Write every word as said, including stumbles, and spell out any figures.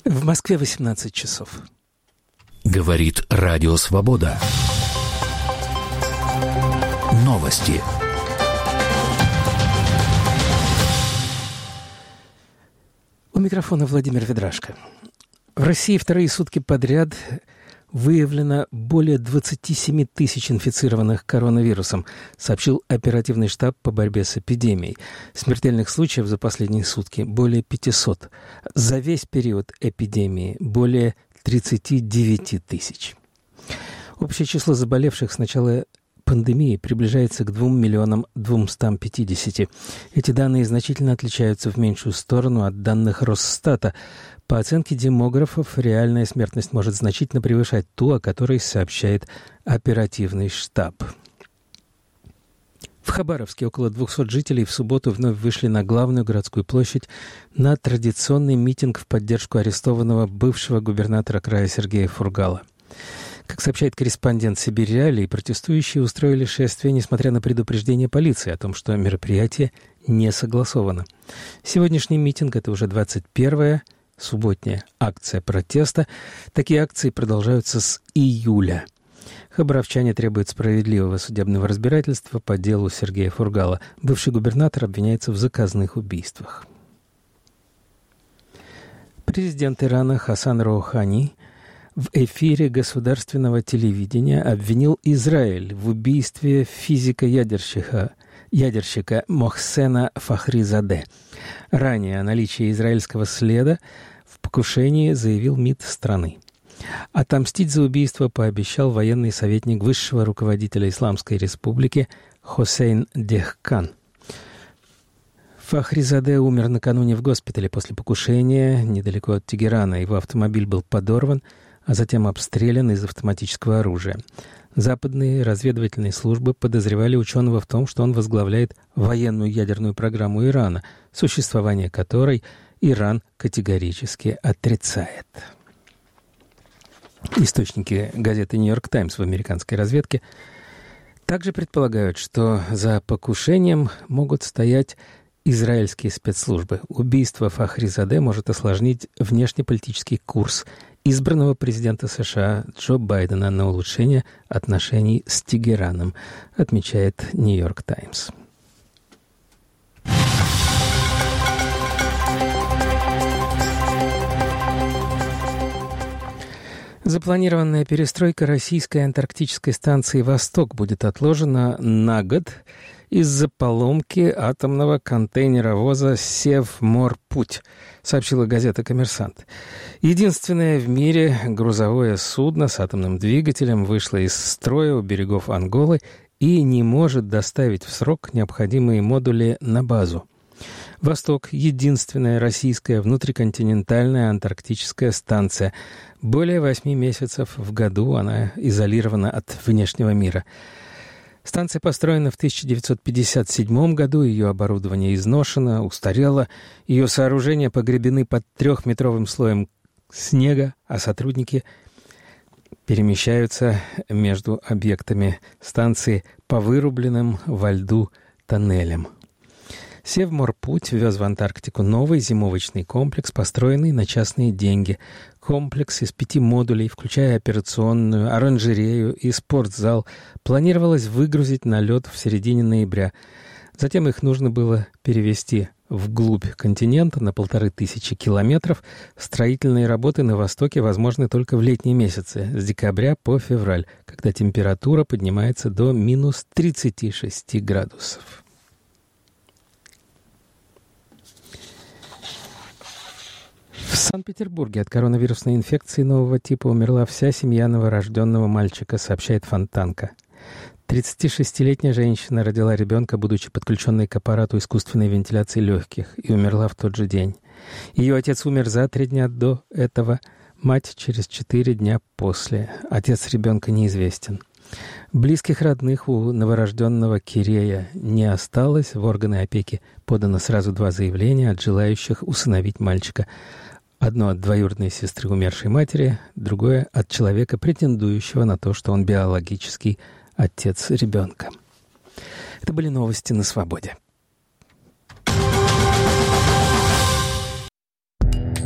В Москве восемнадцать часов. Говорит Радио Свобода. Новости. У микрофона Владимир Ведрашко. В России вторые сутки подряд выявлено более двадцать семь тысяч инфицированных коронавирусом, сообщил оперативный штаб по борьбе с эпидемией. Смертельных случаев за последние сутки более пятисот. За весь период эпидемии более тридцать девять тысяч. Общее число заболевших с начала пандемии приближается к двум миллионам двумстам пятидесяти. Эти данные значительно отличаются в меньшую сторону от данных Росстата. По оценке демографов, реальная смертность может значительно превышать ту, о которой сообщает оперативный штаб. В Хабаровске около двухсот жителей в субботу вновь вышли на главную городскую площадь на традиционный митинг в поддержку арестованного бывшего губернатора края Сергея Фургала. Как сообщает корреспондент «Сибирь Реалии», протестующие устроили шествие, несмотря на предупреждение полиции о том, что мероприятие не согласовано. Сегодняшний митинг – это уже двадцать первая субботняя акция протеста. Такие акции продолжаются с июля. Хабаровчане требуют справедливого судебного разбирательства по делу Сергея Фургала. Бывший губернатор обвиняется в заказных убийствах. Президент Ирана Хасан Роухани в эфире государственного телевидения обвинил Израиль в убийстве физика-ядерщика ядерщика Мохсена Фахризаде. Ранее о наличии израильского следа в покушении заявил МИД страны. Отомстить за убийство пообещал военный советник высшего руководителя Исламской Республики Хосейн Дехкан. Фахризаде умер накануне в госпитале после покушения недалеко от Тегерана. Его автомобиль был подорван, а затем обстрелян из автоматического оружия. Западные разведывательные службы подозревали ученого в том, что он возглавляет военную ядерную программу Ирана, существование которой Иран категорически отрицает. Источники газеты «Нью-Йорк Таймс» в американской разведке также предполагают, что за покушением могут стоять израильские спецслужбы. Убийство Фахризаде может осложнить внешнеполитический курс избранного президента США Джо Байдена на улучшение отношений с Тегераном, отмечает «Нью-Йорк Таймс». Запланированная перестройка российской антарктической станции «Восток» будет отложена на год из-за поломки атомного контейнеровоза «Севморпуть», сообщила газета «Коммерсант». Единственное в мире грузовое судно с атомным двигателем вышло из строя у берегов Анголы и не может доставить в срок необходимые модули на базу. «Восток» — единственная российская внутриконтинентальная антарктическая станция. Более восьми месяцев в году она изолирована от внешнего мира. Станция построена в тысяча девятьсот пятьдесят седьмом году, ее оборудование изношено, устарело, ее сооружения погребены под трехметровым слоем снега, а сотрудники перемещаются между объектами станции по вырубленным во льду тоннелям. Севморпуть вез в Антарктику новый зимовочный комплекс, построенный на частные деньги. Комплекс из пяти модулей, включая операционную, оранжерею и спортзал, планировалось выгрузить на лед в середине ноября. Затем их нужно было перевести вглубь континента на полторы тысячи километров. Строительные работы на Востоке возможны только в летние месяцы, с декабря по февраль, когда температура поднимается до минус тридцати шести градусов. В Санкт-Петербурге от коронавирусной инфекции нового типа умерла вся семья новорожденного мальчика, сообщает Фонтанка. тридцатишестилетняя женщина родила ребенка, будучи подключенной к аппарату искусственной вентиляции легких, и умерла в тот же день. Ее отец умер за три дня до этого, мать через четыре дня после. Отец ребенка неизвестен. Близких родных у новорожденного Кирея не осталось. В органы опеки подано сразу два заявления от желающих усыновить мальчика. Одно от двоюродной сестры умершей матери, другое от человека, претендующего на то, что он биологический отец ребенка. Это были новости на свободе.